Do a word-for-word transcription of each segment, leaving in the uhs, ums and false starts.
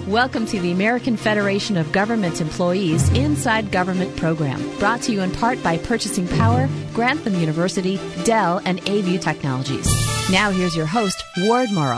Welcome to the American Federation of Government Employees Inside Government program, brought to you in part by Purchasing Power, Grantham University, Dell, and A-View Technologies. Now here's your host, Ward Morrow.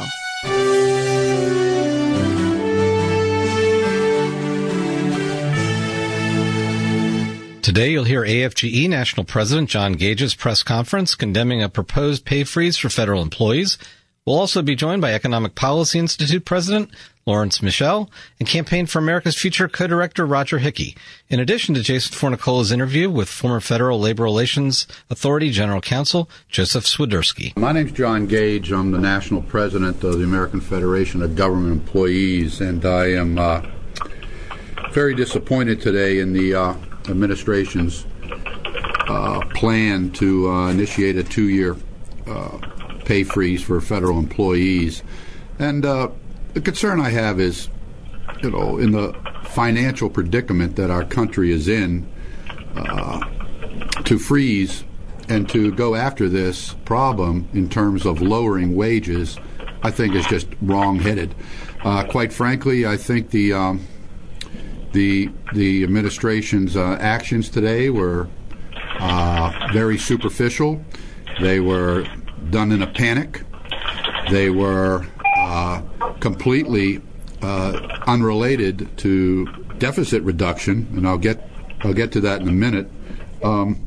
Today you'll hear A F G E National President John Gage's press conference condemning a proposed pay freeze for federal employees. We'll also be joined by Economic Policy Institute President Lawrence Michel and Campaign for America's Future co-director Roger Hickey, in addition to Jason Fornicola's interview with former Federal Labor Relations Authority General Counsel Joseph Swiderski. My name's John Gage. I'm the National President of the American Federation of Government Employees, and I am uh, very disappointed today in the uh, administration's uh, plan to uh, initiate a two-year uh, pay freeze for federal employees. And uh, the concern I have is, you know, in the financial predicament that our country is in, uh, to freeze and to go after this problem in terms of lowering wages, I think is just wrong-headed. Uh, quite frankly, I think the um, the the administration's uh, actions today were uh, very superficial. They were done in a panic. They were uh, completely uh, unrelated to deficit reduction, and I'll get I'll get to that in a minute. Um,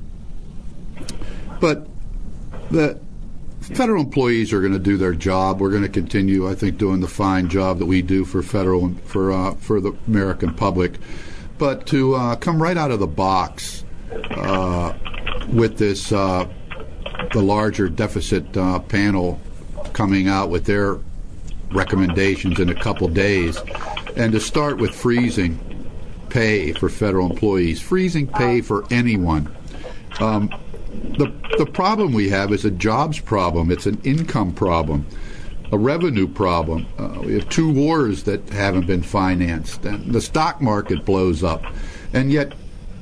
but the federal employees are going to do their job. We're going to continue, I think, doing the fine job that we do for federal for uh, for the American public. But to uh, come right out of the box uh, with this. Uh, the larger deficit uh, panel coming out with their recommendations in a couple days, and to start with freezing pay for federal employees, freezing pay for anyone. Um, the the problem we have is a jobs problem. It's an income problem, a revenue problem. Uh, we have two wars that haven't been financed, and the stock market blows up, and yet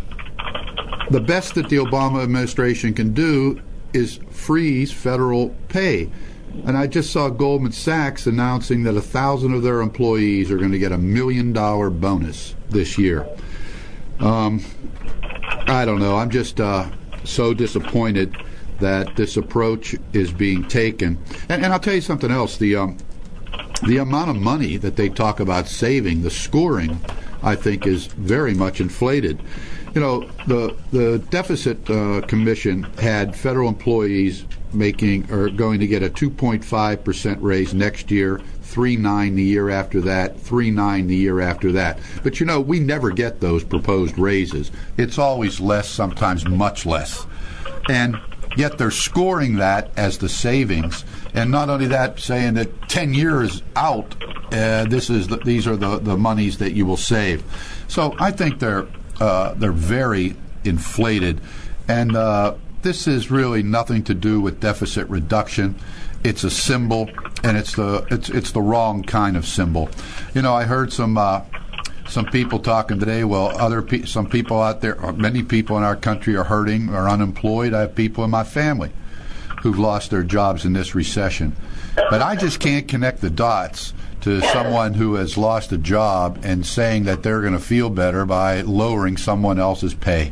the best that the Obama administration can do is freeze federal pay. And I just saw Goldman Sachs announcing that a thousand of their employees are going to get a million dollar bonus this year. Um, I don't know. I'm just uh, so disappointed that this approach is being taken. And, and I'll tell you something else. The um, the amount of money that they talk about saving, the scoring, I think, is very much inflated. You know, the the deficit uh, commission had federal employees making or going to get a two point five percent raise next year, three point nine the year after that, three point nine the year after that. But, you know, we never get those proposed raises. It's always less, sometimes much less. And yet they're scoring that as the savings. And not only that, saying that ten years out, uh, this is the, these are the, the monies that you will save. So I think they're Uh, they're very inflated, and uh, this is really nothing to do with deficit reduction. It's a symbol, and it's the it's it's the wrong kind of symbol. You know, I heard some uh, some people talking today. Well, other pe- some people out there, or many people in our country are hurting or unemployed. I have people in my family who've lost their jobs in this recession, but I just can't connect the dots to someone who has lost a job and saying that they're going to feel better by lowering someone else's pay.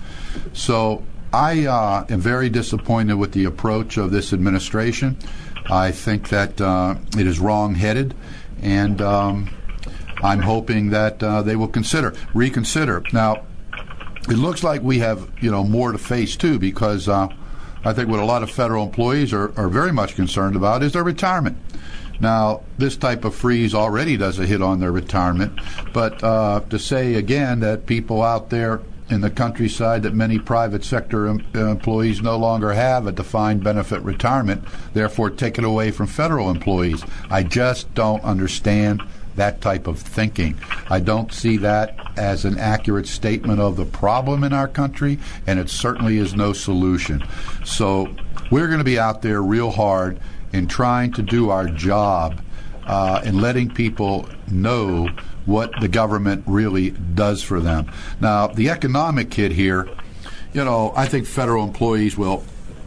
So I uh, am very disappointed with the approach of this administration. I think that uh, it is wrong-headed, and um, I'm hoping that uh, they will consider, reconsider. Now, it looks like we have, you know, more to face, too, because uh, I think what a lot of federal employees are, are very much concerned about is their retirement. Now, this type of freeze already does a hit on their retirement, but uh, to say again that people out there in the countryside, that many private sector em- employees no longer have a defined benefit retirement, therefore take it away from federal employees. I just don't understand that type of thinking. I don't see that as an accurate statement of the problem in our country, and it certainly is no solution. So we're going to be out there real hard in trying to do our job uh, and letting people know what the government really does for them. Now, the economic hit here, you know, I think federal employees will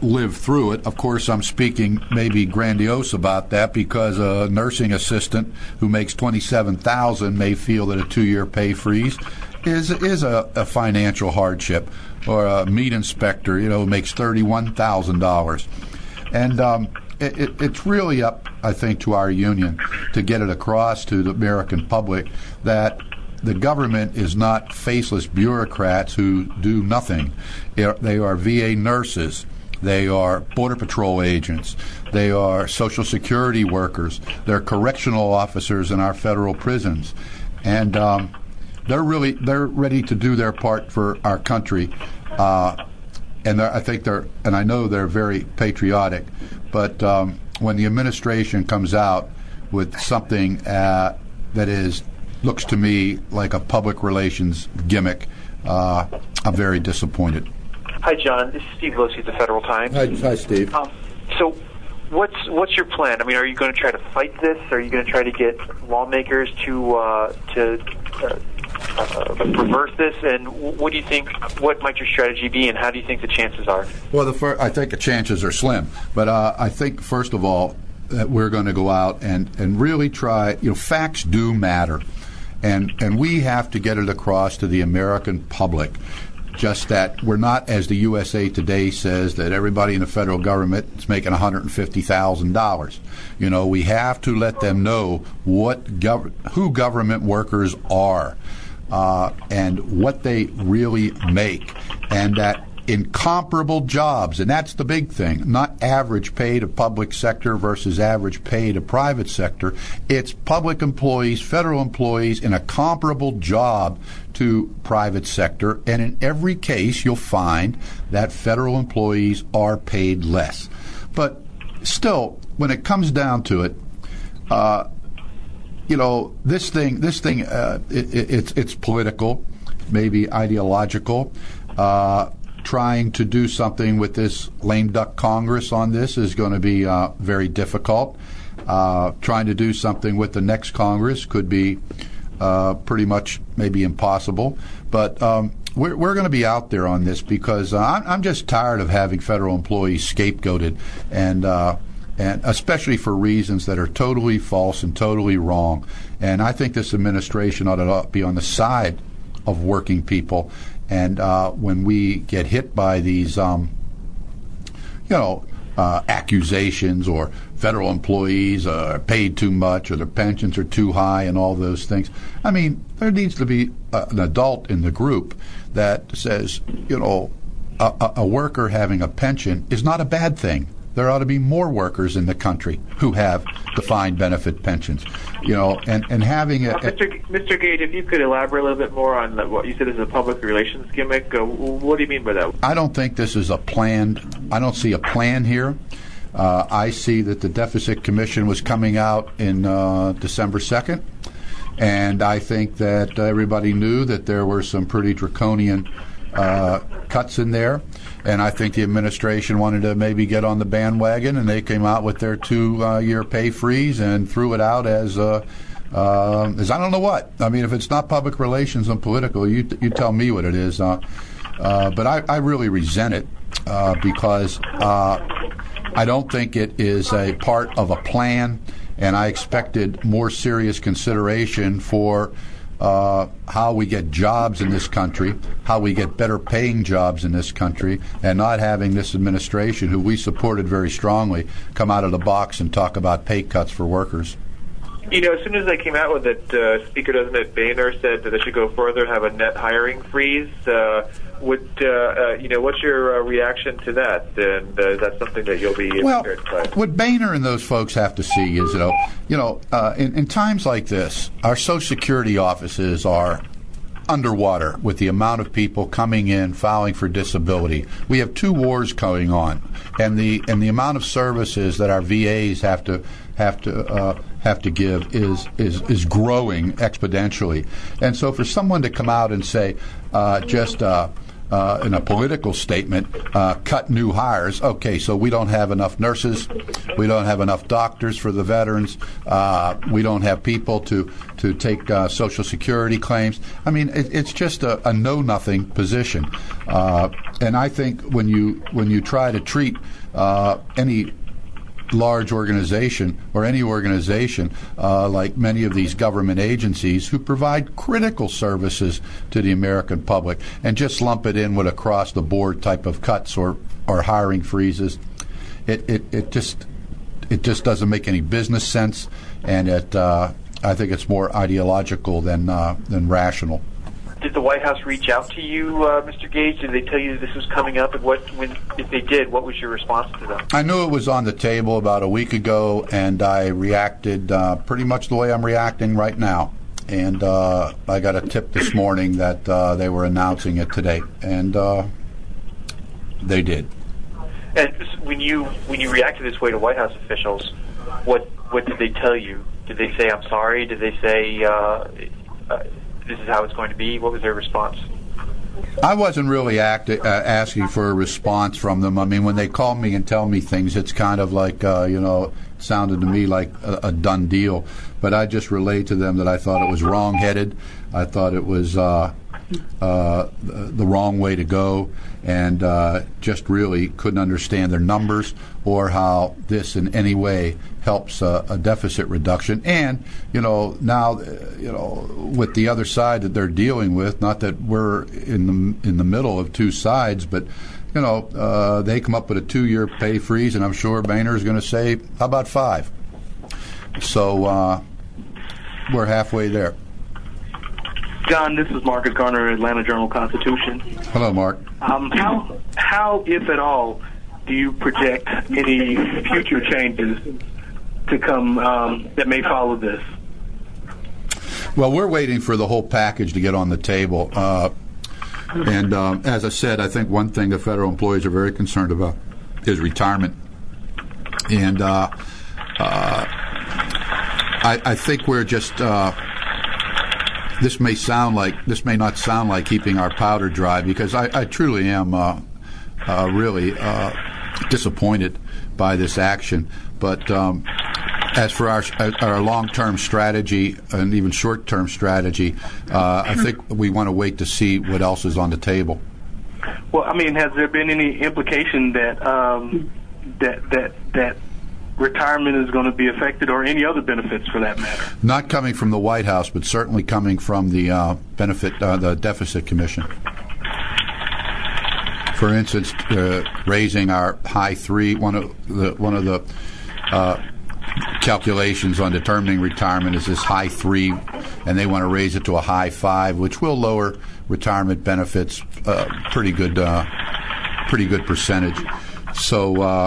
live through it. Of course, I'm speaking maybe grandiose about that because a nursing assistant who makes twenty-seven thousand dollars may feel that a two-year pay freeze is is a, a financial hardship, or a meat inspector, you know, makes thirty-one thousand dollars. And um, it, it, it's really up, I think, to our union to get it across to the American public that the government is not faceless bureaucrats who do nothing. They are V A nurses. They are Border Patrol agents. They are Social Security workers. They're correctional officers in our federal prisons. And um, they're really they're ready to do their part for our country. Uh, and I think they're, and I know they're very patriotic. But um, when the administration comes out with something uh, that is looks to me like a public relations gimmick, uh, I'm very disappointed. Hi, John. This is Steve Losey at the Federal Times. Hi, hi Steve. Um, so, what's what's your plan? I mean, are you going to try to fight this? Are you going to try to get lawmakers to uh, to uh, uh, reverse this? And what do you think? What might your strategy be? And how do you think the chances are? Well, the fir- I think the chances are slim. But uh, I think first of all that we're going to go out and, and really try. You know, facts do matter, and and we have to get it across to the American public. Just that we're not, as the U S A Today says, that everybody in the federal government is making one hundred fifty thousand dollars. You know, we have to let them know what gov- who government workers are uh, and what they really make, and that incomparable jobs, and that's the big thing, not average pay to public sector versus average pay to private sector. It's public employees, federal employees in a comparable job to private sector, and in every case you'll find that federal employees are paid less. But still, when it comes down to it, uh, you know, this thing, this thing, uh, it, it, it's it's political, maybe ideological. Uh, Trying to do something with this lame duck Congress on this is going to be uh, very difficult. Uh, trying to do something with the next Congress could be uh, pretty much maybe impossible. But um, we're, we're going to be out there on this because uh, I'm, I'm just tired of having federal employees scapegoated, and uh, and especially for reasons that are totally false and totally wrong. And I think this administration ought to be on the side of working people. And uh, when we get hit by these, um, you know, uh, accusations, or federal employees are paid too much, or their pensions are too high, and all those things, I mean, there needs to be a, an adult in the group that says, you know, a, a worker having a pension is not a bad thing. There ought to be more workers in the country who have defined benefit pensions, you know, and, and having a... Uh, Mister G- Mister Gage, if you could elaborate a little bit more on the, what you said is a public relations gimmick, uh, what do you mean by that? I don't think this is a planned... I don't see a plan here. Uh, I see that the Deficit Commission was coming out in uh, December second, and I think that everybody knew that there were some pretty draconian uh, cuts in there. And I think the administration wanted to maybe get on the bandwagon, and they came out with their two-year uh, pay freeze and threw it out as, uh, uh, as I don't know what. I mean, if it's not public relations and political, you you tell me what it is. Uh, uh, but I, I really resent it uh, because uh, I don't think it is a part of a plan, and I expected more serious consideration for Uh, how we get jobs in this country, how we get better paying jobs in this country, and not having this administration, who we supported very strongly, come out of the box and talk about pay cuts for workers. You know, as soon as they came out with it, uh, Speaker Designate Boehner said that they should go further, have a net hiring freeze. Uh, would uh, uh, you know? What's your uh, reaction to that? And uh, is that something that you'll be well? prepared by? What Boehner and those folks have to see is, you know, you know, uh, in, in times like this, our Social Security offices are underwater with the amount of people coming in filing for disability. We have two wars going on, and the and the amount of services that our V As have to have to uh, have to give is is is growing exponentially. And so, for someone to come out and say uh, just uh, uh, in a political statement, uh, cut new hires. Okay, so we don't have enough nurses, we don't have enough doctors for the veterans, uh, we don't have people to to take uh, Social Security claims. I mean, it, it's just a, a know-nothing position. Uh, and I think when you when you try to treat uh, any large organization or any organization uh, like many of these government agencies who provide critical services to the American public and just lump it in with across-the-board type of cuts or, or hiring freezes, it, it, it just it just doesn't make any business sense, and it uh, I think it's more ideological than uh, than rational. Did the White House reach out to you, uh, Mister Gage? Did they tell you that this was coming up? And what, when, if they did, what was your response to them? I knew it was on the table about a week ago, and I reacted uh, pretty much the way I'm reacting right now. And uh, I got a tip this morning that uh, they were announcing it today, and uh, they did. And when you when you reacted this way to White House officials, what what did they tell you? Did they say, "I'm sorry"? Did they say, uh, uh, "This is how it's going to be"? What was their response? I wasn't really act, uh, asking for a response from them. I mean, when they call me and tell me things, it's kind of like, uh, you know, it sounded to me like a, a done deal. But I just relayed to them that I thought it was wrong-headed. I thought it was uh, uh, the wrong way to go, and uh, just really couldn't understand their numbers or how this in any way helps uh, a deficit reduction. And, you know, now, you know, with the other side that they're dealing with, not that we're in the in the middle of two sides, but, you know, uh, they come up with a two-year pay freeze, and I'm sure Boehner is going to say, how about five? So uh, we're halfway there. John, this is Marcus Garner, Atlanta Journal-Constitution. Hello, Mark. Um, how, how, if at all, do you project any future changes to come um, that may follow this? Well, we're waiting for the whole package to get on the table. Uh, and um, as I said, I think one thing the federal employees are very concerned about is retirement. And uh, uh, I, I think we're just... Uh, This may sound like this may not sound like keeping our powder dry, because I, I truly am uh, uh, really uh, disappointed by this action. But um, as for our our long-term strategy and even short-term strategy, uh, I think we want to wait to see what else is on the table. Well, I mean, has there been any implication that um, that that that retirement is going to be affected, or any other benefits for that matter? Not coming from the White House, but certainly coming from the uh, benefit, uh, the Deficit Commission. For instance, uh, raising our high three. One of the one of the uh, calculations on determining retirement is this high three, and they want to raise it to a high five, which will lower retirement benefits uh, pretty good, uh, pretty good percentage. So. Uh,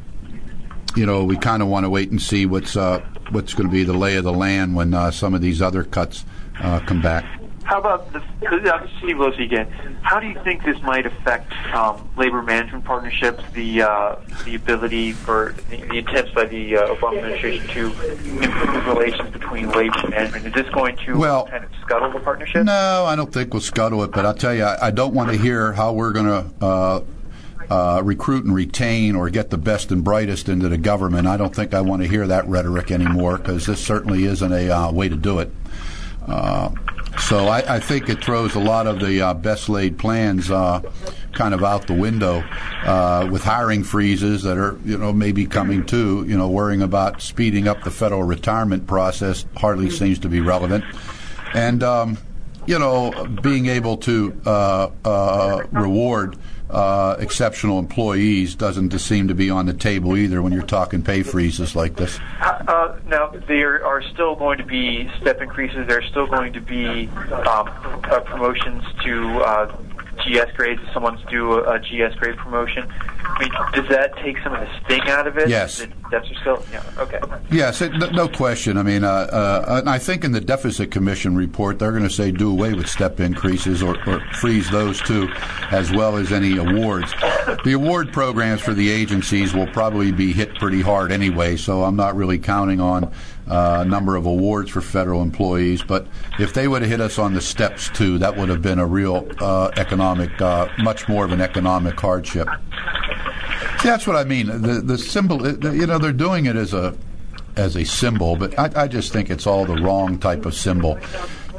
You know, we kind of want to wait and see what's uh, what's going to be the lay of the land when uh, some of these other cuts uh, come back. How about the, uh, Steve Losey again? How do you think this might affect um, labor management partnerships, the uh, the ability for the, the attempts by the uh, Obama administration to improve relations between labor management? Is this going to well, kind of scuttle the partnership? No, I don't think we'll scuttle it, but I'll tell you, I, I don't want to hear how we're going to uh, Uh, recruit and retain or get the best and brightest into the government. I don't think I want to hear that rhetoric anymore, because this certainly isn't a uh, way to do it. Uh, so I, I think it throws a lot of the uh, best laid plans uh, kind of out the window uh, with hiring freezes that are, you know, maybe coming to, you know, worrying about speeding up the federal retirement process hardly seems to be relevant. And, um, you know, being able to uh, uh, reward Uh, exceptional employees doesn't seem to be on the table either when you're talking pay freezes like this. Uh, now, there are still going to be step increases. There are still going to be um, uh, promotions to uh, G S grades. If someone's due a, a G S grade promotion, I mean, does that take some of the sting out of it? Yes. That's still, yeah, okay. Yes, it, no question. I mean, uh, uh, and I think in the Deficit Commission report, they're going to say do away with step increases or, or freeze those too, as well as any awards. The award programs for the agencies will probably be hit pretty hard anyway, so I'm not really counting on uh, a number of awards for federal employees. But if they would have hit us on the steps too, that would have been a real uh, economic, uh, much more of an economic hardship. See, that's what I mean. The the symbol, you know, they're doing it as a as a symbol, but I, I just think it's all the wrong type of symbol.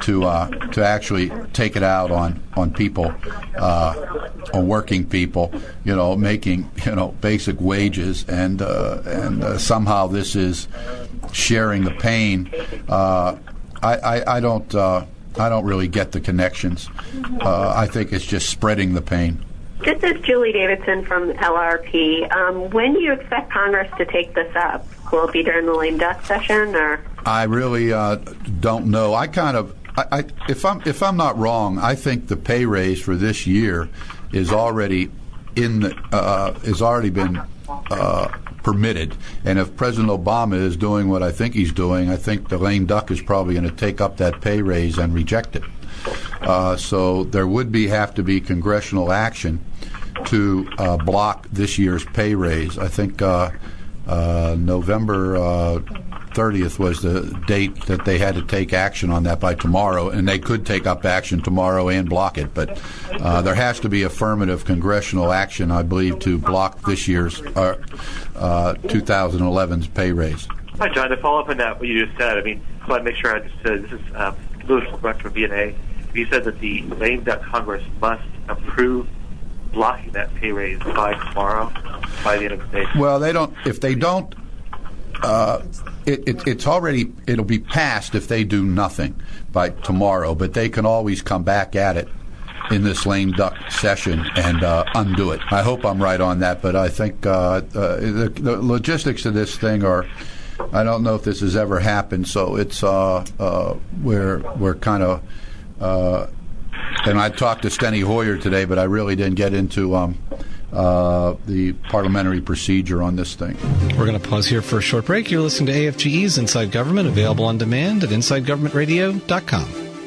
to uh, to actually take it out on on people, uh, on working people, you know, making you know basic wages, and uh, and uh, somehow this is sharing the pain. Uh, I, I I don't uh, I don't really get the connections. Uh, I think it's just spreading the pain. This is Julie Davidson from L R P. Um, when do you expect Congress to take this up? Will it be during the lame duck session, or? I really uh, don't know. I kind of, I, I, if I'm if I'm not wrong, I think the pay raise for this year is already in the, uh, is already been uh, permitted. And if President Obama is doing what I think he's doing, I think the lame duck is probably going to take up that pay raise and reject it. Uh, so there would be have to be congressional action to uh, block this year's pay raise. I think uh, uh, November uh, thirtieth was the date that they had to take action on that by tomorrow, and they could take up action tomorrow and block it. But uh, there has to be affirmative congressional action, I believe, to block this year's uh, uh, twenty eleven's pay raise. Hi, John. To follow up on that, what you just said, I mean, I want to make sure I understood. This is uh, Louis LeBrecht from V N A. You said that the lame duck Congress must approve blocking that pay raise by tomorrow, by the end of the day. Well, they don't. If they don't, uh, it, it, it's already. It'll be passed if they do nothing by tomorrow. But they can always come back at it in this lame duck session and uh, undo it. I hope I'm right on that. But I think uh, uh, the, the logistics of this thing are. I don't know if this has ever happened. So it's uh, uh, we're we're kind of. Uh, and I talked to Steny Hoyer today, but I really didn't get into um, uh, the parliamentary procedure on this thing. We're going to pause here for a short break. You're listening to A F G E's Inside Government, available on demand at inside government radio dot com.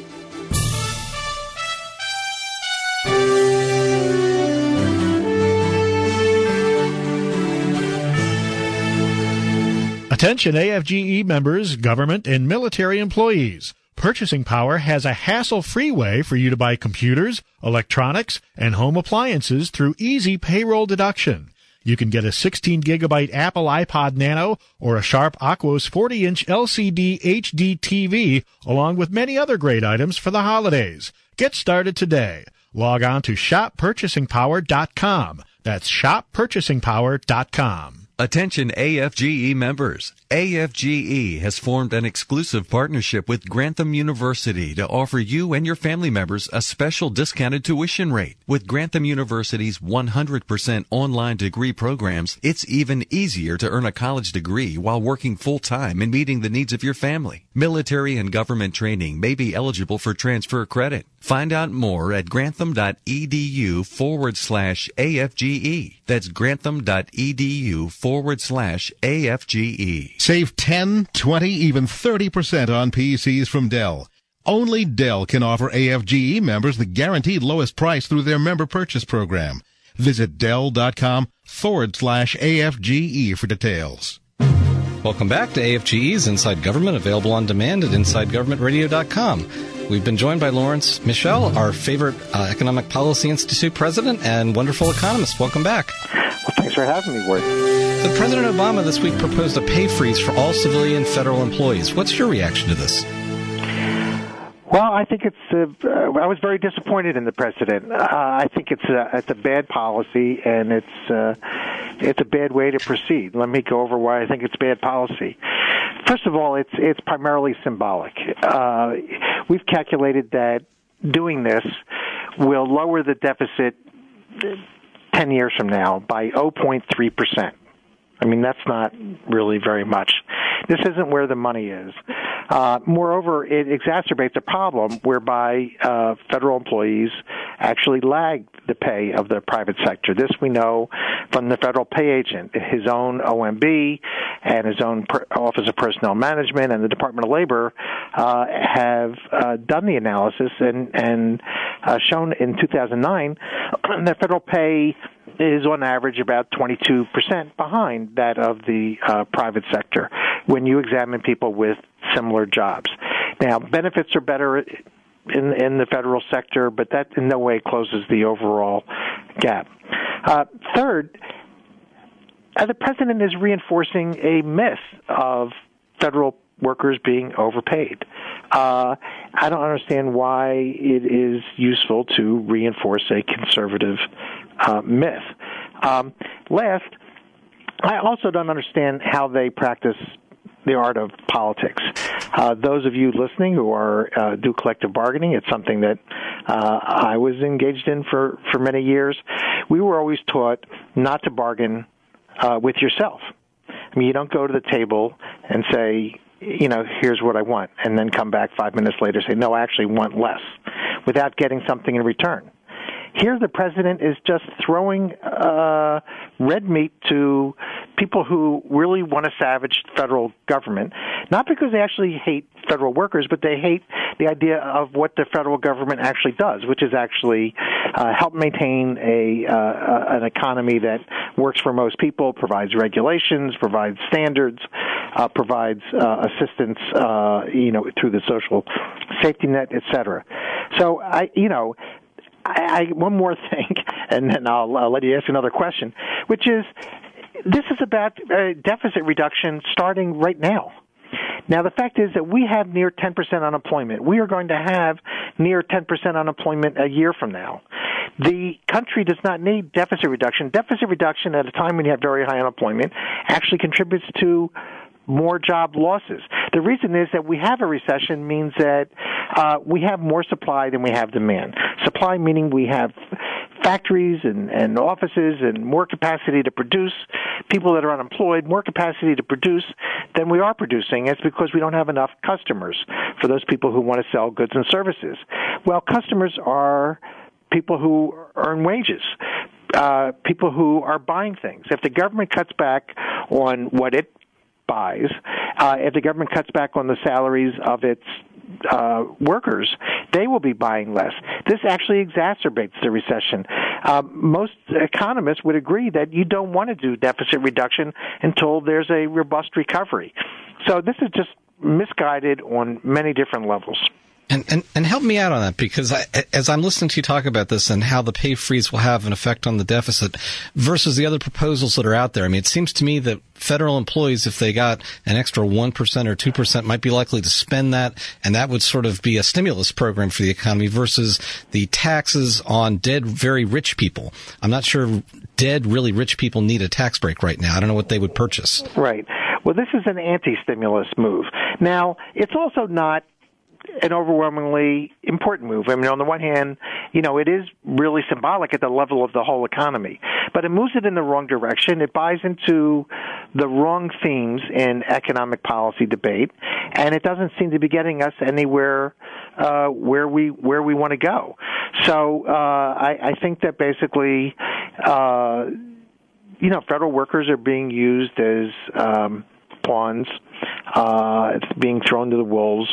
Attention A F G E members, government, and military employees. Purchasing Power has a hassle-free way for you to buy computers, electronics, and home appliances through easy payroll deduction. You can get a sixteen gigabyte Apple iPod Nano or a Sharp Aquos forty inch L C D H D T V, along with many other great items for the holidays. Get started today. Log on to shop purchasing power dot com. That's shop purchasing power dot com. Attention A F G E members. A F G E has formed an exclusive partnership with Grantham University to offer you and your family members a special discounted tuition rate. With Grantham University's one hundred percent online degree programs, it's even easier to earn a college degree while working full-time and meeting the needs of your family. Military and government training may be eligible for transfer credit. Find out more at grantham.edu forward slash AFGE. That's grantham.edu forward slash AFGE. Save ten, twenty, even thirty percent on P Cs from Dell. Only Dell can offer A F G E members the guaranteed lowest price through their member purchase program. Visit Dell.com forward slash AFGE for details. Welcome back to A F G E's Inside Government, available on demand at inside government radio dot com. We've been joined by Lawrence Michel, our favorite uh, Economic Policy Institute president and wonderful economist. Welcome back. Well, thanks for having me, Ward. So President Obama this week proposed a pay freeze for all civilian federal employees. What's your reaction to this? Well, I think it's. Uh, I was very disappointed in the president. Uh, I think it's a, it's a bad policy, and it's uh, it's a bad way to proceed. Let me go over why I think it's bad policy. First of all, it's it's primarily symbolic. Uh, we've calculated that doing this will lower the deficit ten years from now by zero point three percent. I mean, that's not really very much. This isn't where the money is. Uh, moreover, it exacerbates a problem whereby uh, federal employees actually lag the pay of the private sector. This we know from the federal pay agent, his own O M B and his own per- Office of Personnel Management and the Department of Labor uh, have uh, done the analysis and, and uh, shown in two thousand nine that federal pay is on average about twenty-two percent behind that of the uh, private sector when you examine people with similar jobs. Now, benefits are better in, in the federal sector, but that in no way closes the overall gap. Uh, third, uh, the president is reinforcing a myth of federal workers being overpaid. Uh, I don't understand why it is useful to reinforce a conservative uh, myth. Um, last, I also don't understand how they practice the art of politics. Uh, those of you listening who are uh, do collective bargaining, it's something that uh, I was engaged in for, for many years. We were always taught not to bargain uh, with yourself. I mean, you don't go to the table and say, you know, here's what I want, and then come back five minutes later and say, no, I actually want less, without getting something in return. Here the president is just throwing uh, red meat to people who really want to savage federal government, not because they actually hate federal workers, but they hate the idea of what the federal government actually does, which is actually uh, help maintain a uh, an economy that works for most people, provides regulations, provides standards, uh, provides uh, assistance, uh, you know, through the social safety net, et cetera. So I, you know. I, I, one more thing, and then I'll, I'll let you ask another question, which is this is about uh, deficit reduction starting right now. Now, the fact is that we have near ten percent unemployment. We are going to have near ten percent unemployment a year from now. The country does not need deficit reduction. Deficit reduction at a time when you have very high unemployment actually contributes to more job losses. The reason is that we have a recession means that uh, we have more supply than we have demand. Supply meaning we have factories and, and offices and more capacity to produce, people that are unemployed, more capacity to produce than we are producing. It's because we don't have enough customers for those people who want to sell goods and services. Well, customers are people who earn wages. Uh, people who are buying things. If the government cuts back on what it buys, uh, if the government cuts back on the salaries of its uh, workers, they will be buying less. This actually exacerbates the recession. Uh, most economists would agree that you don't want to do deficit reduction until there's a robust recovery. So this is just misguided on many different levels. And, and and help me out on that, because I, as I'm listening to you talk about this and how the pay freeze will have an effect on the deficit versus the other proposals that are out there, I mean, it seems to me that federal employees, if they got an extra one percent or two percent, might be likely to spend that, and that would sort of be a stimulus program for the economy versus the taxes on dead, very rich people. I'm not sure dead, really rich people need a tax break right now. I don't know what they would purchase. Right. Well, this is an anti-stimulus move. Now, it's also not an overwhelmingly important move. I mean, on the one hand, you know, it is really symbolic at the level of the whole economy, but it moves it in the wrong direction. It buys into the wrong themes in economic policy debate, and it doesn't seem to be getting us anywhere uh, where we where we want to go. So uh, I, I think that basically, uh, you know, federal workers are being used as um, pawns. Uh, it's being thrown to the wolves.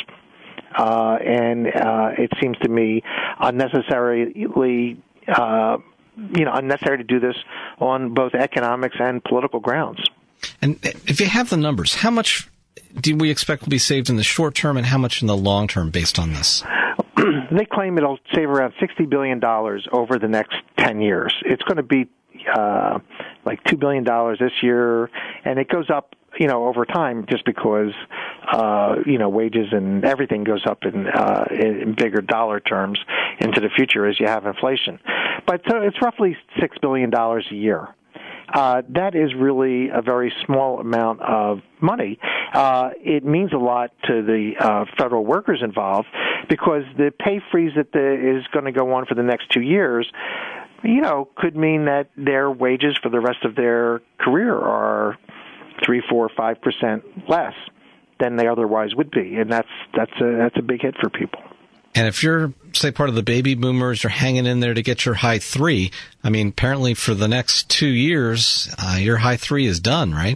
Uh, and uh, it seems to me unnecessarily, uh, you know, unnecessary to do this on both economics and political grounds. And if you have the numbers, how much do we expect will be saved in the short term, and how much in the long term based on this? They claim it'll save around sixty billion dollars over the next ten years. It's going to be uh, like two billion dollars this year, and it goes up, you know, over time, just because, uh, you know, wages and everything goes up in, uh, in bigger dollar terms into the future as you have inflation. But so it's roughly six billion dollars a year. Uh, that is really a very small amount of money. Uh, it means a lot to the uh, federal workers involved, because the pay freeze that the, is going to go on for the next two years, you know, could mean that their wages for the rest of their career are three, four, five percent less than they otherwise would be, and that's that's a that's a big hit for people. And if you're, say, part of the baby boomers, you're hanging in there to get your high three. I mean, apparently for the next two years, uh, your high three is done, right?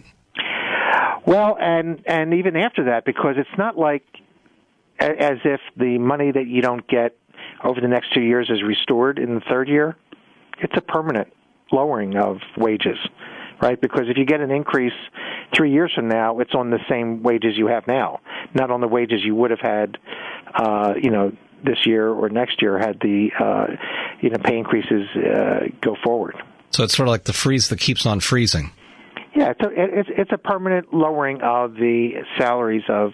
Well, and and even after that, because it's not like as if the money that you don't get over the next two years is restored in the third year. It's a permanent lowering of wages, right? Because if you get an increase three years from now, it's on the same wages you have now, not on the wages you would have had, uh, you know, this year or next year had the, uh, you know, pay increases uh, go forward. So it's sort of like the freeze that keeps on freezing. Yeah, it's a, it's, it's a permanent lowering of the salaries of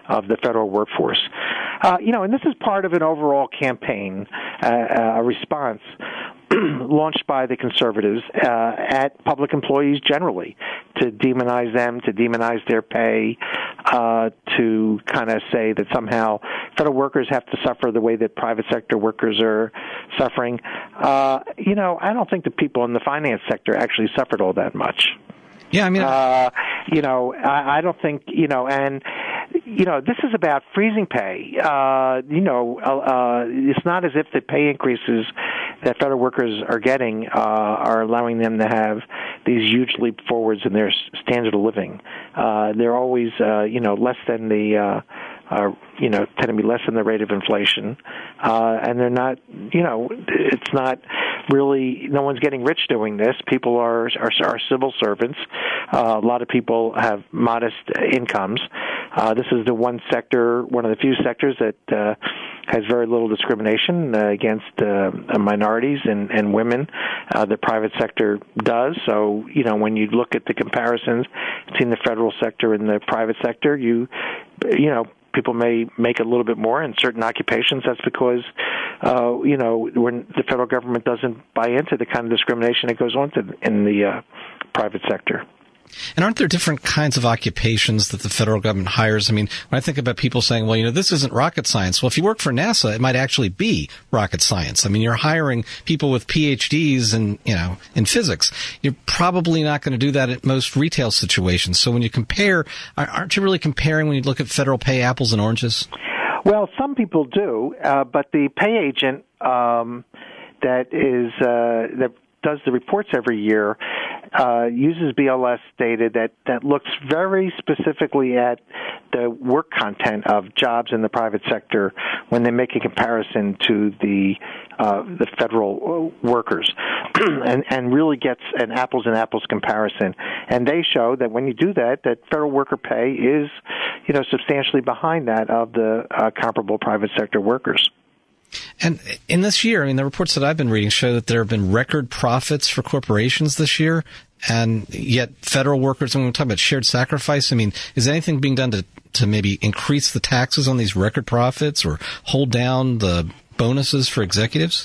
of the federal workforce. Uh, you know, and this is part of an overall campaign, uh, a response launched by the conservatives uh, at public employees generally, to demonize them, to demonize their pay, uh, to kind of say that somehow federal workers have to suffer the way that private sector workers are suffering. Uh, you know, I don't think the people in the finance sector actually suffered all that much. Yeah, I mean, uh, you know, I, I don't think, you know, and, you know, this is about freezing pay. Uh, you know, uh, it's not as if the pay increases that federal workers are getting uh, are allowing them to have these huge leap forwards in their standard of living. Uh, they're always, uh, you know, less than the, uh, uh, you know, tend to be less than the rate of inflation. Uh, and they're not, you know, it's not really, no one's getting rich doing this. People are, are, are civil servants. Uh, a lot of people have modest incomes. Uh, this is the one sector, one of the few sectors that uh, has very little discrimination uh, against uh, minorities and, and women. Uh, the private sector does. So, you know, when you look at the comparisons between the federal sector and the private sector, you, you know, people may make a little bit more in certain occupations. That's because, uh, you know, when the federal government doesn't buy into the kind of discrimination that goes on to, in the uh, private sector. And aren't there different kinds of occupations that the federal government hires? I mean, when I think about people saying, well, you know, this isn't rocket science. Well, if you work for NASA, it might actually be rocket science. I mean, you're hiring people with P H Ds in, you know, in physics. You're probably not going to do that at most retail situations. So when you compare, aren't you really comparing when you look at federal pay apples and oranges? Well, some people do, uh, but the pay agent um, that is uh, that does the reports every year uh, uses B L S data that, that looks very specifically at the work content of jobs in the private sector when they make a comparison to the uh, the federal workers, and, and really gets an apples and apples comparison. And they show that when you do that, that federal worker pay is, you know, substantially behind that of the uh, comparable private sector workers. And in this year, I mean, the reports that I've been reading show that there have been record profits for corporations this year, and yet federal workers, when we're talking about shared sacrifice, I mean, is anything being done to, to maybe increase the taxes on these record profits or hold down the bonuses for executives?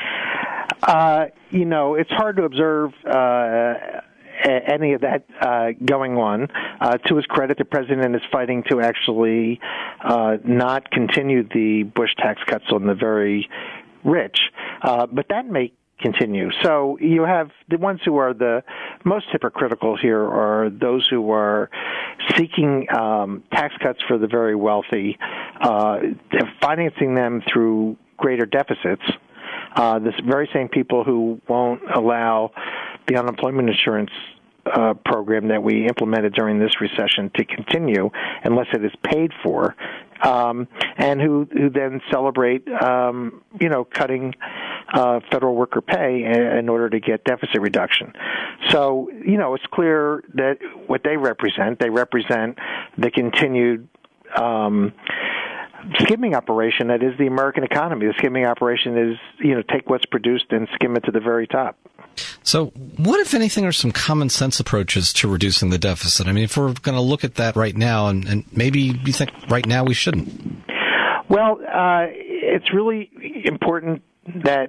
Uh, you know, it's hard to observe uh any of that uh, going on. Uh, to his credit, the president is fighting to actually uh, not continue the Bush tax cuts on the very rich, uh, but that may continue. So you have the ones who are the most hypocritical here are those who are seeking um, tax cuts for the very wealthy, uh, financing them through greater deficits. Uh, this very same people who won't allow the unemployment insurance uh, program that we implemented during this recession to continue unless it is paid for, um, and who who then celebrate, um, you know, cutting uh, federal worker pay in, in order to get deficit reduction. So, you know, it's clear that what they represent, they represent the continued Um, skimming operation that is the American economy. The skimming operation is, you know, take what's produced and skim it to the very top. So what, if anything, are some common sense approaches to reducing the deficit? I mean, if we're going to look at that right now, and, and maybe you think right now we shouldn't. Well, uh, it's really important that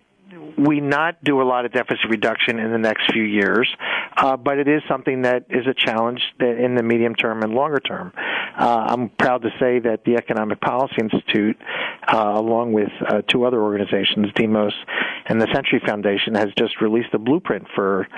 we not do a lot of deficit reduction in the next few years, uh, but it is something that is a challenge that in the medium term and longer term. Uh, I'm proud to say that the Economic Policy Institute, uh, along with uh, two other organizations, Demos and the Century Foundation, has just released a blueprint for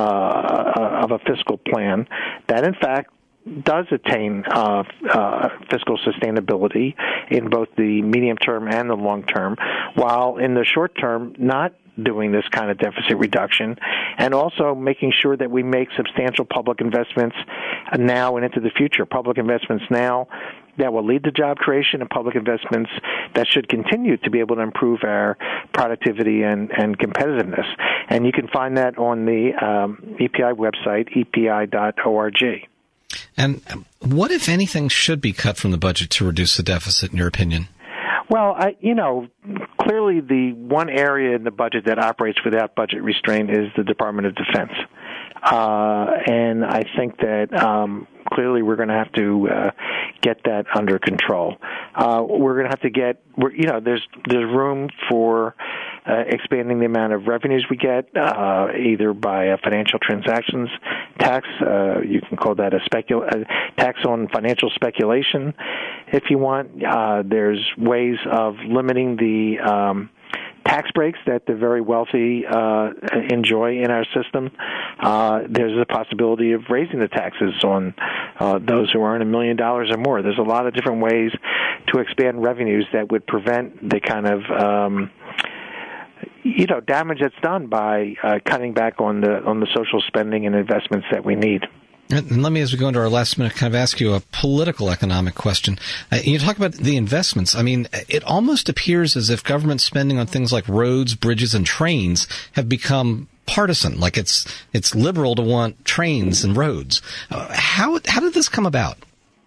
uh, of a fiscal plan that, in fact, does attain uh, uh, fiscal sustainability in both the medium term and the long term, while in the short term not doing this kind of deficit reduction, and also making sure that we make substantial public investments now and into the future. Public investments now that will lead to job creation, and public investments that should continue to be able to improve our productivity and, and competitiveness. And you can find that on the um, E P I website, E P I dot org. And what, if anything, should be cut from the budget to reduce the deficit, in your opinion? Well, I, you know, clearly the one area in the budget that operates without budget restraint is the Department of Defense. Uh, and I think that um, clearly we're going to have to uh, get that under control. Uh, we're going to have to get, we're, you know, there's there's room for uh, expanding the amount of revenues we get, uh, either by a financial transactions tax. Uh, you can call that a, specul- a tax on financial speculation, if you want. Uh, there's ways of limiting the um, tax breaks that the very wealthy uh, enjoy in our system. Uh, there's a possibility of raising the taxes on uh, those who earn a million dollars or more. There's a lot of different ways to expand revenues that would prevent the kind of um, you know damage that's done by uh, cutting back on the on the social spending and investments that we need. And let me, as we go into our last minute, kind of ask you a political economic question. Uh, you talk about the investments. I mean, it almost appears as if government spending on things like roads, bridges, and trains have become partisan. Like it's it's liberal to want trains and roads. Uh, how how did this come about?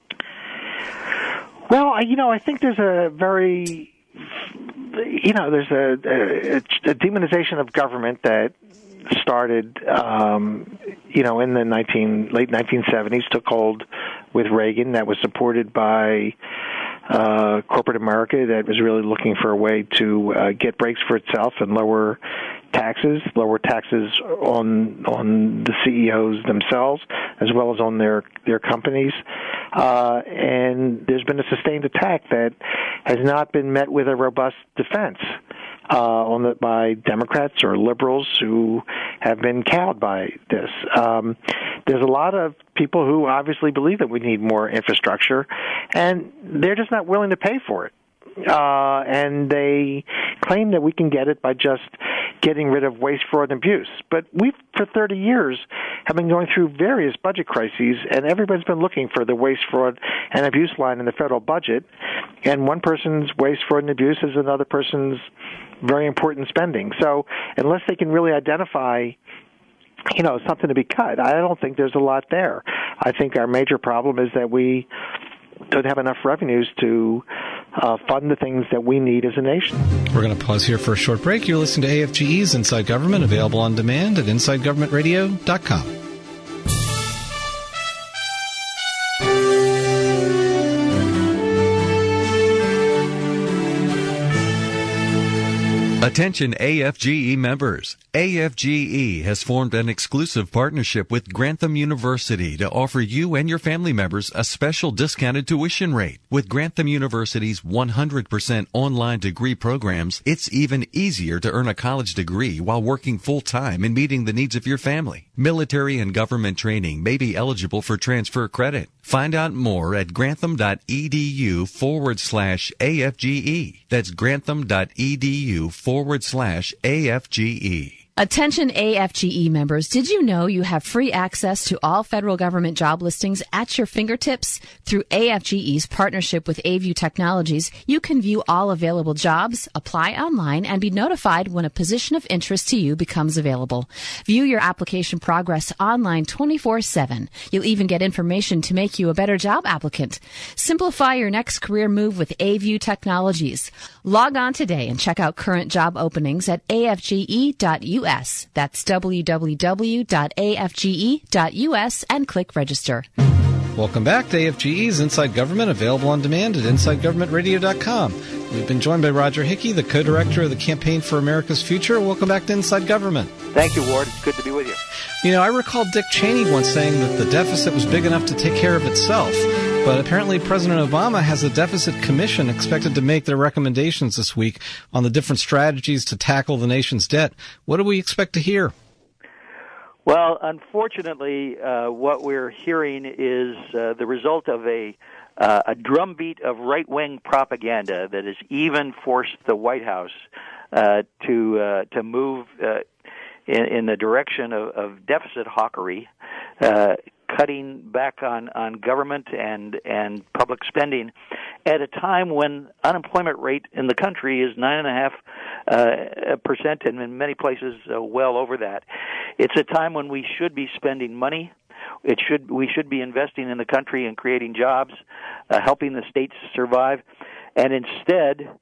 Well, I, you know, I think there's a very, you know, there's a, a, a demonization of government that started, um, you know, in the nineteen late nineteen seventies, took hold with Reagan. That was supported by uh, corporate America, that was really looking for a way to uh, get breaks for itself and lower taxes, lower taxes on on the C E Os themselves, as well as on their their companies. Uh, and there's been a sustained attack that has not been met with a robust defense. Uh, on the, by Democrats or liberals who have been cowed by this. Um, there's a lot of people who obviously believe that we need more infrastructure, and they're just not willing to pay for it. Uh, and they claim that we can get it by just getting rid of waste, fraud, and abuse. But we've, for thirty years, have been going through various budget crises, and everybody's been looking for the waste, fraud, and abuse line in the federal budget. And one person's waste, fraud, and abuse is another person's very important spending. So unless they can really identify, you know, something to be cut, I don't think there's a lot there. I think our major problem is that we don't have enough revenues to uh, fund the things that we need as a nation. We're going to pause here for a short break. You're listening to A F G E's Inside Government, available on demand at inside government radio dot com. Attention A F G E members. A F G E has formed an exclusive partnership with Grantham University to offer you and your family members a special discounted tuition rate. With Grantham University's one hundred percent online degree programs, it's even easier to earn a college degree while working full-time and meeting the needs of your family. Military and government training may be eligible for transfer credit. Find out more at grantham.edu forward slash AFGE. That's grantham.edu forward slash AFGE. Attention A F G E members, did you know you have free access to all federal government job listings at your fingertips? Through A F G E's partnership with A-View Technologies, you can view all available jobs, apply online, and be notified when a position of interest to you becomes available. View your application progress online twenty-four seven. You'll even get information to make you a better job applicant. Simplify your next career move with A-View Technologies. Log on today and check out current job openings at A F G E dot U S. That's w w w dot a f g e dot u s and click register. Welcome back to A F G E's Inside Government, available on demand at inside government radio dot com. We've been joined by Roger Hickey, the co-director of the Campaign for America's Future. Welcome back to Inside Government. Thank you, Ward. It's good to be with you. You know, I recall Dick Cheney once saying that the deficit was big enough to take care of itself. But apparently President Obama has a deficit commission expected to make their recommendations this week on the different strategies to tackle the nation's debt. What do we expect to hear? Well, unfortunately, uh, what we're hearing is uh, the result of a uh, a drumbeat of right-wing propaganda that has even forced the White House uh, to uh, to move uh, in, in the direction of, of deficit hawkery, uh, cutting back on, on government and, and public spending at a time when unemployment rate in the country is nine and a half uh, percent, and in many places uh, well over that. It's a time when we should be spending money. It should we should be investing in the country and creating jobs, uh, helping the states survive, and instead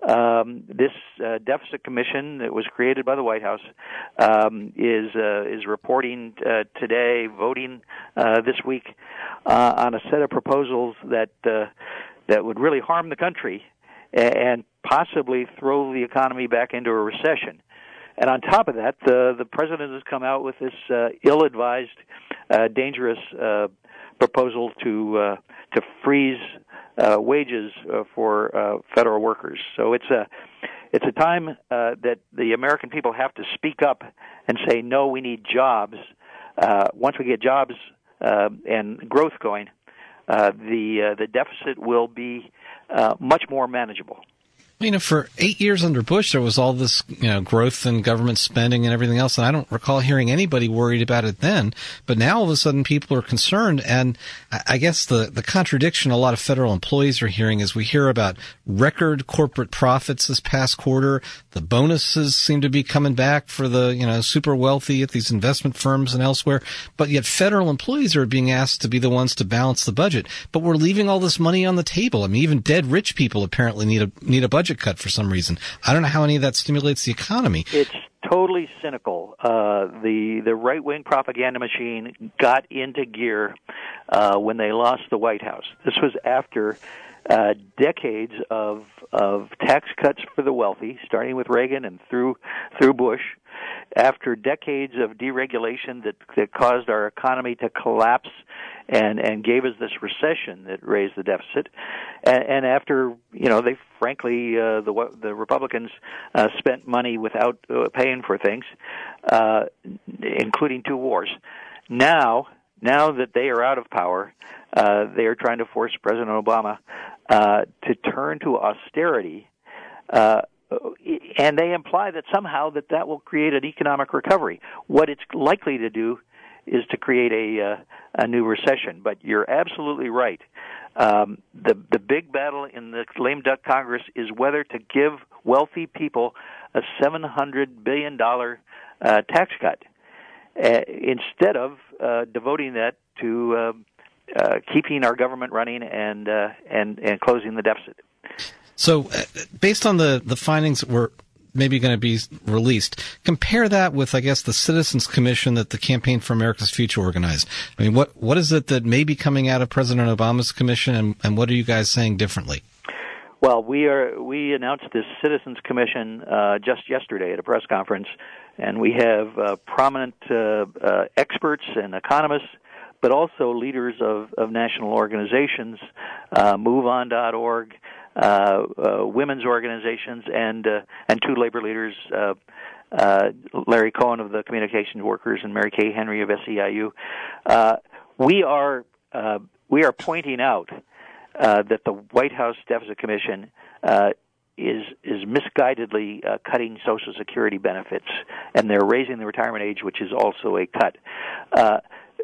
Um, this uh, deficit commission that was created by the White House um, is uh, is reporting uh, today, voting uh, this week uh, on a set of proposals that uh, that would really harm the country and possibly throw the economy back into a recession. And on top of that, the the president has come out with this uh, ill-advised, uh, dangerous uh, proposal to uh, to freeze Uh, wages uh, for uh, federal workers. So it's a it's a time uh, that the American people have to speak up and say, no, we need jobs. Uh, once we get jobs uh, and growth going, uh, the uh, the deficit will be uh, much more manageable. You know, for eight years under Bush, there was all this, you know, growth in government spending and everything else, and I don't recall hearing anybody worried about it then. But now all of a sudden people are concerned, and I guess the, the contradiction a lot of federal employees are hearing is we hear about record corporate profits this past quarter. The bonuses seem to be coming back for the, you know, super wealthy at these investment firms and elsewhere. But yet federal employees are being asked to be the ones to balance the budget. But we're leaving all this money on the table. I mean, even dead rich people apparently need a need a budget cut for some reason. I don't know how any of that stimulates the economy. It's totally cynical. Uh, the the right-wing propaganda machine got into gear uh, when they lost the White House. This was after uh, decades of of tax cuts for the wealthy, starting with Reagan and through through Bush. After decades of deregulation that, that caused our economy to collapse and, and gave us this recession that raised the deficit, and, and after, you know, they frankly, uh, the the Republicans uh, spent money without uh, paying for things, uh, including two wars. Now, now that they are out of power, uh, they are trying to force President Obama uh, to turn to austerity. Uh, And they imply that somehow that that will create an economic recovery. What it's likely to do is to create a uh, a new recession. But you're absolutely right. Um, the the big battle in the lame duck Congress is whether to give wealthy people a seven hundred billion dollars uh, tax cut uh, instead of uh, devoting that to uh, uh, keeping our government running and uh, and and closing the deficit. So, uh, based on the, the findings that were maybe going to be released, compare that with, I guess, the Citizens Commission that the Campaign for America's Future organized. I mean, what what is it that may be coming out of President Obama's commission, and, and what are you guys saying differently? Well, we are we announced this Citizens Commission uh, just yesterday at a press conference, and we have uh, prominent uh, uh, experts and economists, but also leaders of, of national organizations, uh, move on dot org, Uh, uh, women's organizations, and uh, and two labor leaders, uh, uh, Larry Cohen of the Communications Workers and Mary Kay Henry of S E I U. Uh, we are uh, we are pointing out uh, that the White House Deficit Commission uh, is is misguidedly uh, cutting Social Security benefits, and they're raising the retirement age, which is also a cut. Uh,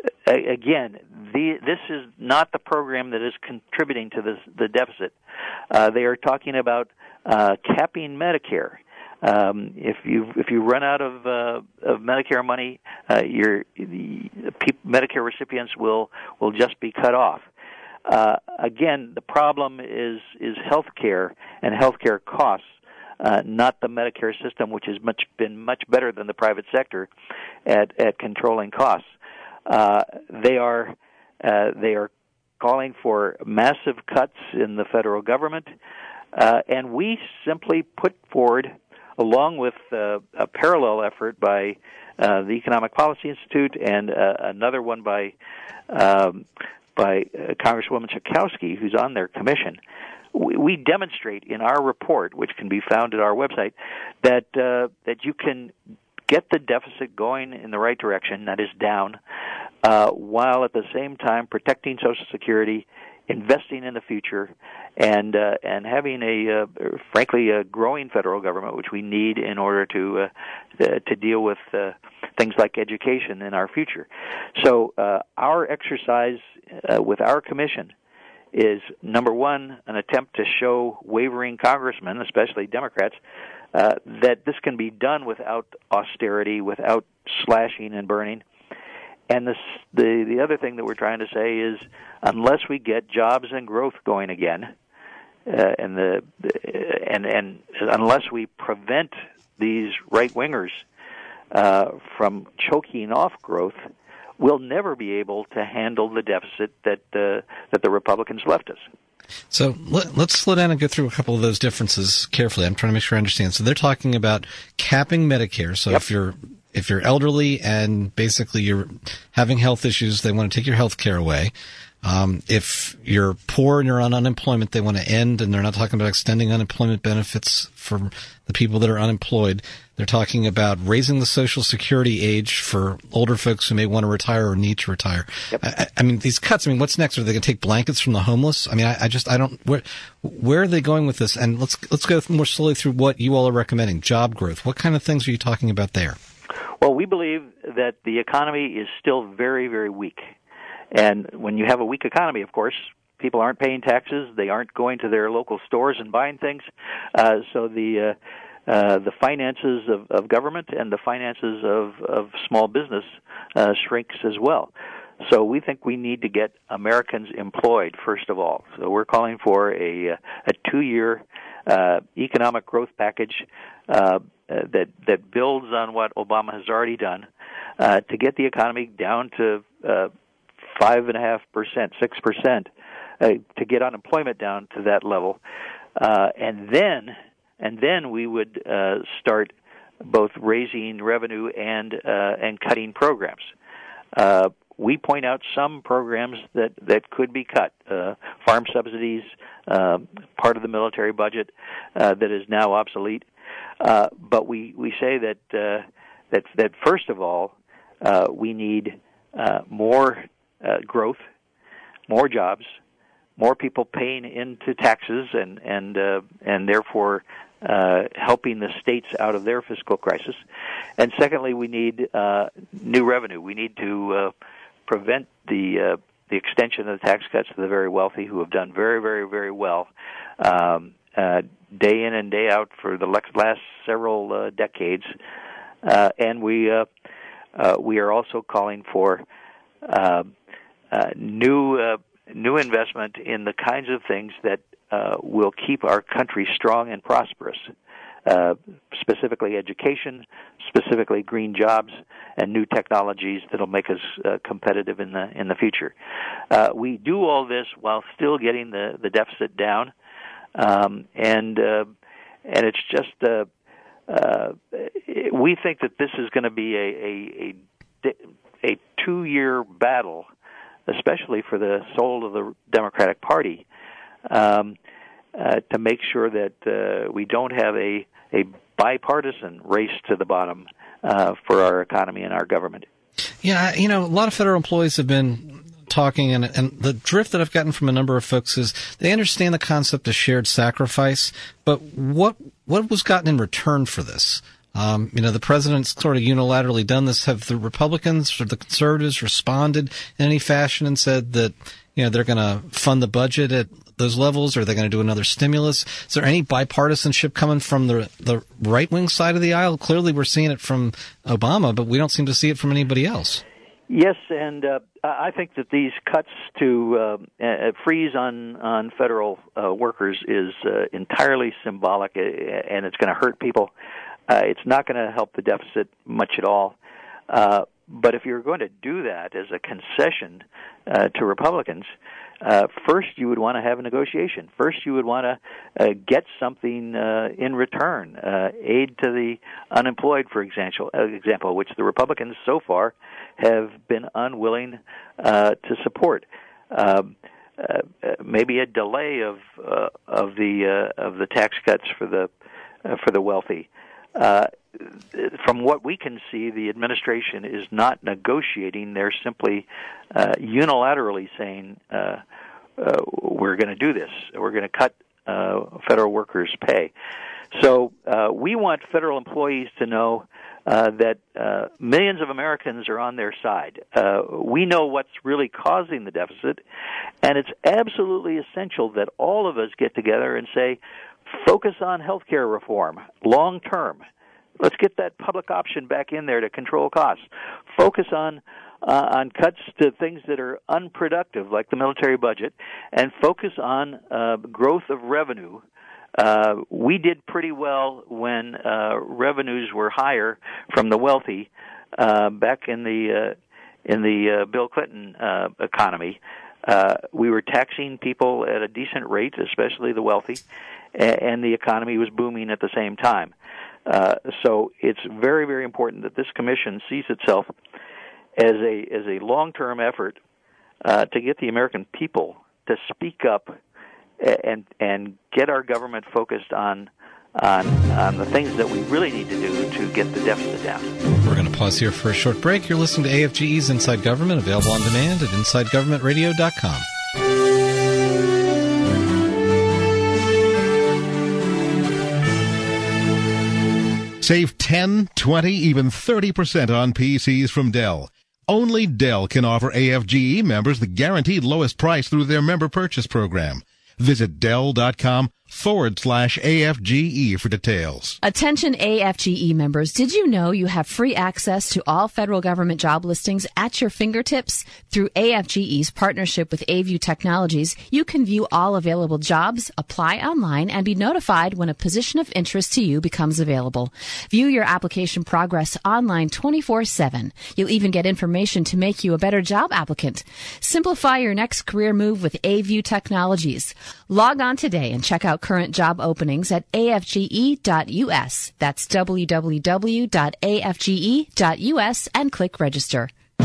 Again, the, this is not the program that is contributing to this, the deficit. Uh, they are talking about uh, capping Medicare. Um, if you if you run out of uh, of Medicare money, uh, your the Medicare recipients will will just be cut off. Uh, again, the problem is is health care and health care costs. Uh, not the Medicare system, which has much been much better than the private sector at at controlling costs. Uh, they are uh, they are calling for massive cuts in the federal government, uh, and we simply put forward, along with uh, a parallel effort by uh, the Economic Policy Institute and uh, another one by um, by uh, Congresswoman Schakowsky, who's on their commission. We, we demonstrate in our report, which can be found at our website, that uh, that you can get the deficit going in the right direction, that is down, uh, while at the same time protecting Social Security, investing in the future, and uh, and having a uh, frankly a growing federal government, which we need in order to uh, to deal with uh, things like education in our future. So uh, our exercise uh, with our commission is, number one, an attempt to show wavering congressmen, especially Democrats, Uh, that this can be done without austerity, without slashing and burning. And this, the the other thing that we're trying to say is, unless we get jobs and growth going again, uh, and the and and unless we prevent these right wingers uh, from choking off growth, we'll never be able to handle the deficit that uh, that the Republicans left us. So let, let's slow down and go through a couple of those differences carefully. I'm trying to make sure I understand. So they're talking about capping Medicare. So Yep. if you're if you're elderly and basically you're having health issues, they want to take your health care away. Um, if you're poor and you're on unemployment, they want to end, and they're not talking about extending unemployment benefits for the people that are unemployed. They're talking about raising the Social Security age for older folks who may want to retire or need to retire. Yep. I, I mean, these cuts, I mean, what's next? Are they going to take blankets from the homeless? I mean, I, I just, I don't, where, where are they going with this? And let's, let's go more slowly through what you all are recommending. Job growth. What kind of things are you talking about there? Well, we believe that the economy is still very, very weak. And when you have a weak economy, of course, people aren't paying taxes. They aren't going to their local stores and buying things. Uh, so the uh, uh, the finances of, of government and the finances of, of small business uh, shrinks as well. So we think we need to get Americans employed, first of all. So we're calling for a, a two-year uh, economic growth package uh, that that builds on what Obama has already done uh, to get the economy down to uh, five and a half percent, six percent, uh, to get unemployment down to that level, uh, and then and then we would uh, start both raising revenue and uh, and cutting programs. Uh, we point out some programs that, that could be cut. Uh, farm subsidies, uh, part of the military budget uh, that is now obsolete. Uh, but we, we say that uh, that that first of all, uh, we need uh, more uh, growth, more jobs, more people paying into taxes, and and uh, and therefore uh, helping the states out of their fiscal crisis. And secondly, we need uh, new revenue. We need to uh, prevent the uh, the extension of the tax cuts to the very wealthy, who have done very, very, very well. Um, Uh, day in and day out for the last several uh, decades, uh, and we uh, uh, we are also calling for uh, uh, new uh, new investment in the kinds of things that uh, will keep our country strong and prosperous. Uh, specifically, education, specifically green jobs, and new technologies that'll make us uh, competitive in the in the future. Uh, we do all this while still getting the, the deficit down. Um, and uh, and it's just uh, uh, we think that this is going to be a a, a, a two-year battle, especially for the soul of the Democratic Party, um, uh, to make sure that uh, we don't have a a bipartisan race to the bottom uh, for our economy and our government. Yeah, you know, a lot of federal employees have been talking, and, and the drift that I've gotten from a number of folks is they understand the concept of shared sacrifice, but what what was gotten in return for this? Um, you know, the president's sort of unilaterally done this. Have the Republicans or the conservatives responded in any fashion and said that, you know, they're going to fund the budget at those levels, or are they going to do another stimulus? Is there any bipartisanship coming from the the right-wing side of the aisle? Clearly we're seeing it from Obama, but we don't seem to see it from anybody else. Yes, and uh, I think that these cuts to uh, uh, freeze on on federal uh, workers is uh, entirely symbolic, uh, and it's going to hurt people. Uh, it's not going to help the deficit much at all. Uh, but if you're going to do that as a concession uh, to Republicans, uh, first you would want to have a negotiation. First you would want to uh, get something uh, in return, uh, aid to the unemployed, for example, uh, example, which the Republicans so far have been unwilling uh, to support. Um, uh, maybe a delay of uh, of the uh, of the tax cuts for the uh, for the wealthy. Uh, from what we can see, the administration is not negotiating. They're simply uh, unilaterally saying, uh, uh, we're going to do this. We're going to cut uh, federal workers' pay. So uh, we want federal employees to know uh, that uh, millions of Americans are on their side. Uh, we know what's really causing the deficit, and it's absolutely essential that all of us get together and say, focus on health care reform, long term. Let's get that public option back in there to control costs. Focus on uh, on cuts to things that are unproductive, like the military budget, and focus on uh, growth of revenue. Uh, we did pretty well when uh, revenues were higher from the wealthy uh, back in the uh, in the uh, Bill Clinton uh, economy. Uh, we were taxing people at a decent rate, especially the wealthy, and the economy was booming at the same time. Uh, so it's very, very important that this commission sees itself as a as a long-term effort uh, to get the American people to speak up and and get our government focused on on on the things that we really need to do to get the deficit down. We're going to pause here for a short break. You're listening to A F G E's Inside Government, available on demand at inside government radio dot com. Save ten, twenty, even thirty percent on P Cs from Dell. Only Dell can offer A F G E members the guaranteed lowest price through their member purchase program. Visit Dell.com forward slash AFGE for details. Attention A F G E members, did you know you have free access to all federal government job listings at your fingertips? Through A F G E's partnership with A V U Technologies, you can view all available jobs, apply online, and be notified when a position of interest to you becomes available. View your application progress online twenty-four seven. You'll even get information to make you a better job applicant. Simplify your next career move with A V U Technologies. Log on today and check out current job openings at A F G E dot U S. That's w w w dot A F G E dot U S and click register.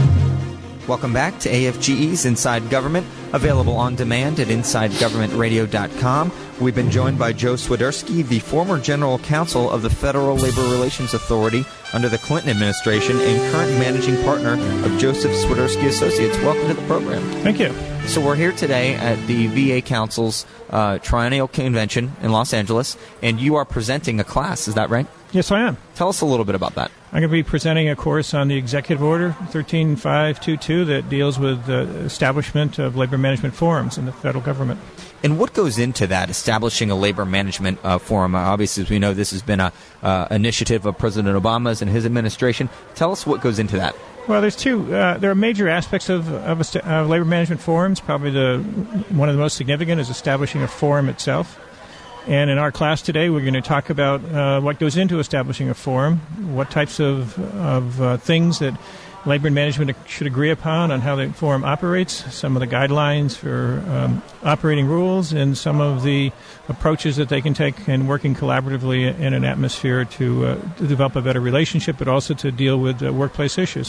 Welcome back to A F G E's Inside Government, available on demand at inside government radio dot com. We've been joined by Joe Swiderski, the former general counsel of the Federal Labor Relations Authority under the Clinton administration and current managing partner of Joseph Swiderski Associates. Welcome to the program. Thank you. So we're here today at the V A Council's uh, Triennial Convention in Los Angeles, and you are presenting a class. Is that right? Yes, I am. Tell us a little bit about that. I'm going to be presenting a course on the Executive Order thirteen five twenty-two that deals with the establishment of labor management forums in the federal government. And what goes into that, establishing a labor management uh, forum? Uh, obviously, as we know, this has been an uh, initiative of President Obama's and his administration. Tell us what goes into that. Well, there's two. Uh, there are major aspects of, of, a, of labor management forums. Probably the one of the most significant is establishing a forum itself. And in our class today, we're going to talk about uh, what goes into establishing a forum, what types of, of uh, things that labor and management should agree upon on how the forum operates, some of the guidelines for um, operating rules, and some of the approaches that they can take in working collaboratively in an atmosphere to, uh, to develop a better relationship, but also to deal with uh, workplace issues.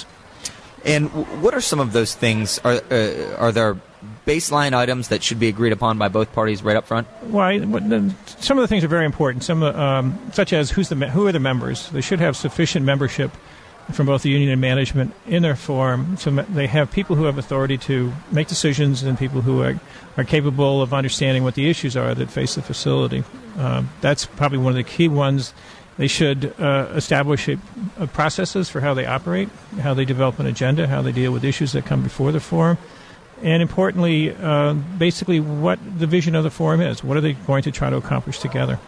And what are some of those things? Are uh, are there baseline items that should be agreed upon by both parties right up front? Why? Some of the things are very important. Some, um, such as who's the who are the members? They should have sufficient membership from both the union and management in their forum, so they have people who have authority to make decisions and people who are, are capable of understanding what the issues are that face the facility. Um, that's probably one of the key ones. They should uh, establish a, a processes for how they operate, how they develop an agenda, how they deal with issues that come before the forum, and importantly, uh, basically what the vision of the forum is. What are they going to try to accomplish together?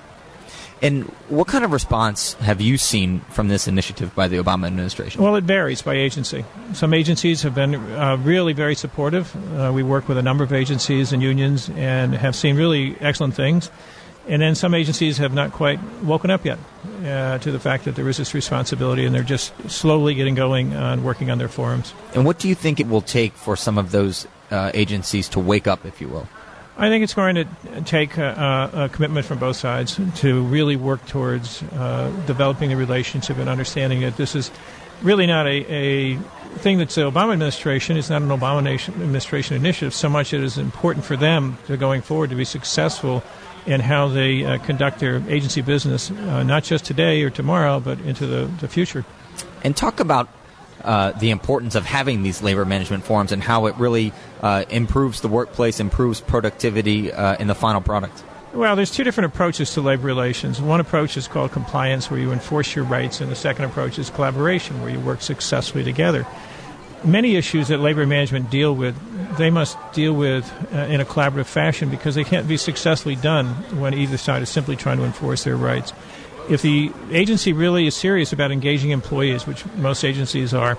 And what kind of response have you seen from this initiative by the Obama administration? Well, it varies by agency. Some agencies have been uh, really very supportive. Uh, we work with a number of agencies and unions and have seen really excellent things. And then some agencies have not quite woken up yet uh, to the fact that there is this responsibility, and they're just slowly getting going on working on their forums. And what do you think it will take for some of those uh, agencies to wake up, if you will? I think it's going to take a, a commitment from both sides to really work towards uh, developing the relationship and understanding that this is really not a, a thing that's the Obama administration. It's not an Obama administration initiative so much it is important for them to going forward to be successful in how they uh, conduct their agency business, uh, not just today or tomorrow, but into the, the future. And talk about uh, the importance of having these labor management forums and how it really uh, improves the workplace, improves productivity uh, in the final product. Well, there's two different approaches to labor relations. One approach is called compliance, where you enforce your rights, and the second approach is collaboration, where you work successfully together. Many issues that labor management deal with, they must deal with uh, in a collaborative fashion because they can't be successfully done when either side is simply trying to enforce their rights. If the agency really is serious about engaging employees, which most agencies are,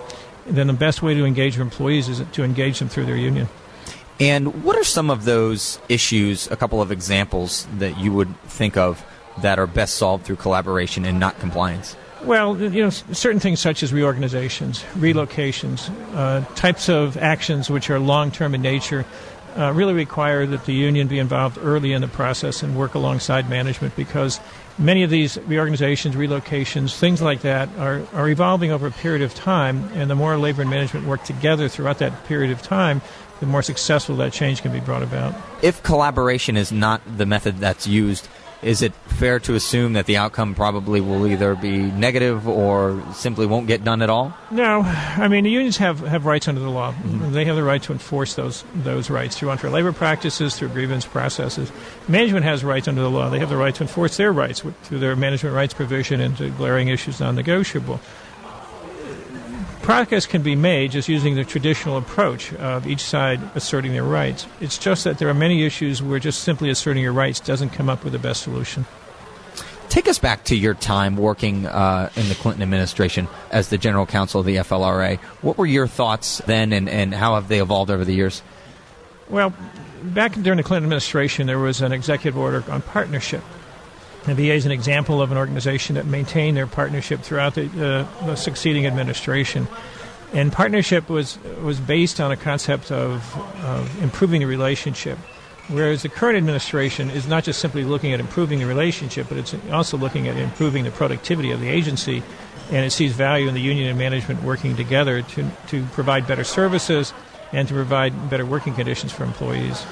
then the best way to engage your employees is to engage them through their union. And what are some of those issues, a couple of examples that you would think of that are best solved through collaboration and not compliance? Well, you know, certain things such as reorganizations, relocations, uh, types of actions which are long-term in nature uh, really require that the union be involved early in the process and work alongside management, because many of these reorganizations, relocations, things like that are, are evolving over a period of time, and the more labor and management work together throughout that period of time, the more successful that change can be brought about. If collaboration is not the method that's used, is it fair to assume that the outcome probably will either be negative or simply won't get done at all? No. I mean, the unions have, have rights under the law. Mm-hmm. They have the right to enforce those those rights through unfair labor practices, through grievance processes. Management has rights under the law. They have the right to enforce their rights through their management rights provision and to glaring issues non-negotiable. Progress can be made just using the traditional approach of each side asserting their rights. It's just that there are many issues where just simply asserting your rights doesn't come up with the best solution. Take us back to your time working uh, in the Clinton administration as the general counsel of the F L R A. What were your thoughts then, and, and how have they evolved over the years? Well, back during the Clinton administration, there was an executive order on partnership. The V A is an example of an organization that maintained their partnership throughout the, uh, the succeeding administration. And partnership was was based on a concept of, of improving the relationship, whereas the current administration is not just simply looking at improving the relationship, but it's also looking at improving the productivity of the agency, and it sees value in the union and management working together to, to provide better services and to provide better working conditions for employees.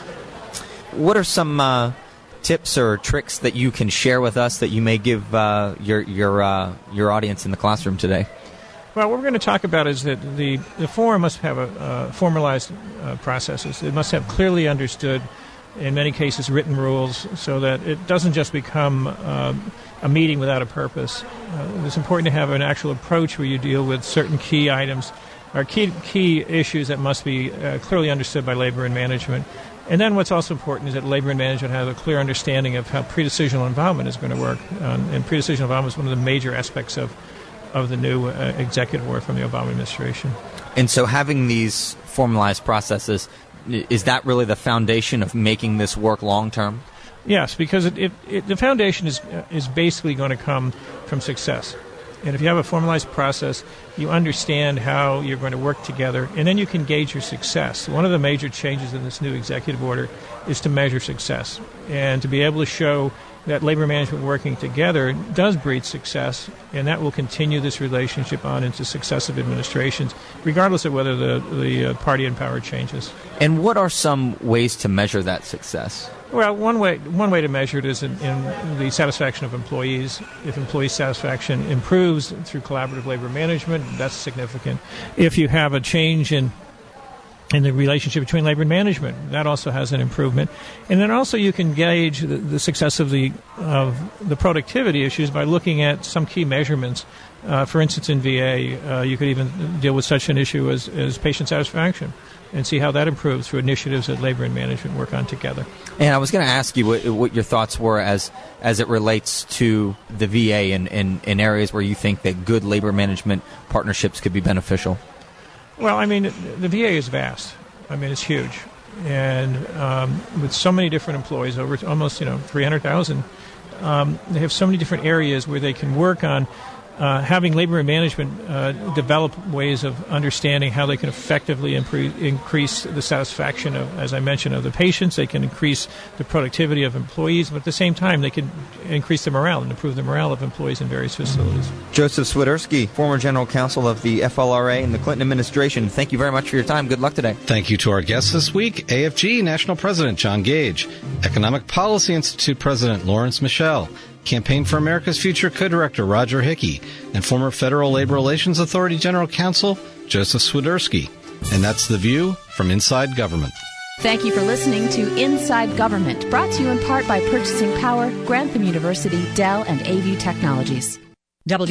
What are some Uh tips or tricks that you can share with us that you may give uh, your your uh, your audience in the classroom today? Well, what we're going to talk about is that the, the forum must have a, uh, formalized uh, processes. It must have clearly understood, in many cases, written rules, so that it doesn't just become uh, a meeting without a purpose. Uh, it's important to have an actual approach where you deal with certain key items or key, key issues that must be uh, clearly understood by labor and management. And then what's also important is that labor and management have a clear understanding of how pre-decisional involvement is going to work. Um, and pre-decisional involvement is one of the major aspects of, of the new uh, executive order from the Obama administration. And so having these formalized processes, is that really the foundation of making this work long-term? Yes, because it, it, it, the foundation is uh, is basically going to come from success. And if you have a formalized process, you understand how you're going to work together, and then you can gauge your success. One of the major changes in this new executive order is to measure success and to be able to show that labor management working together does breed success, and that will continue this relationship on into successive administrations, regardless of whether the, the uh, party in power changes. And what are some ways to measure that success? Well, one way one way to measure it is in, in the satisfaction of employees. If employee satisfaction improves through collaborative labor management, that's significant. If you have a change in in the relationship between labor and management, that also has an improvement. And then also you can gauge the, the success of the of the productivity issues by looking at some key measurements. Uh, for instance, in V A, uh, you could even deal with such an issue as, as patient satisfaction and see how that improves through initiatives that labor and management work on together. And I was going to ask you what, what your thoughts were as as it relates to the V A and in, in areas where you think that good labor management partnerships could be beneficial. Well, I mean, the V A is vast. I mean, it's huge. And um, with so many different employees, over almost, you know, three hundred thousand, um, they have so many different areas where they can work on uh, having labor and management uh, develop ways of understanding how they can effectively improve, increase the satisfaction of, as I mentioned, of the patients. They can increase the productivity of employees, but at the same time, they can increase the morale and improve the morale of employees in various facilities. Joseph Swiderski, former general counsel of the F L R A and the Clinton administration, thank you very much for your time. Good luck today. Thank you to our guests this week, A F G E National President John Gage, Economic Policy Institute President Lawrence Michel, Campaign for America's Future co-director Roger Hickey, and former Federal Labor Relations Authority General Counsel Joseph Swiderski. And that's The View from Inside Government. Thank you for listening to Inside Government, brought to you in part by Purchasing Power, Grantham University, Dell, and A V U Technologies.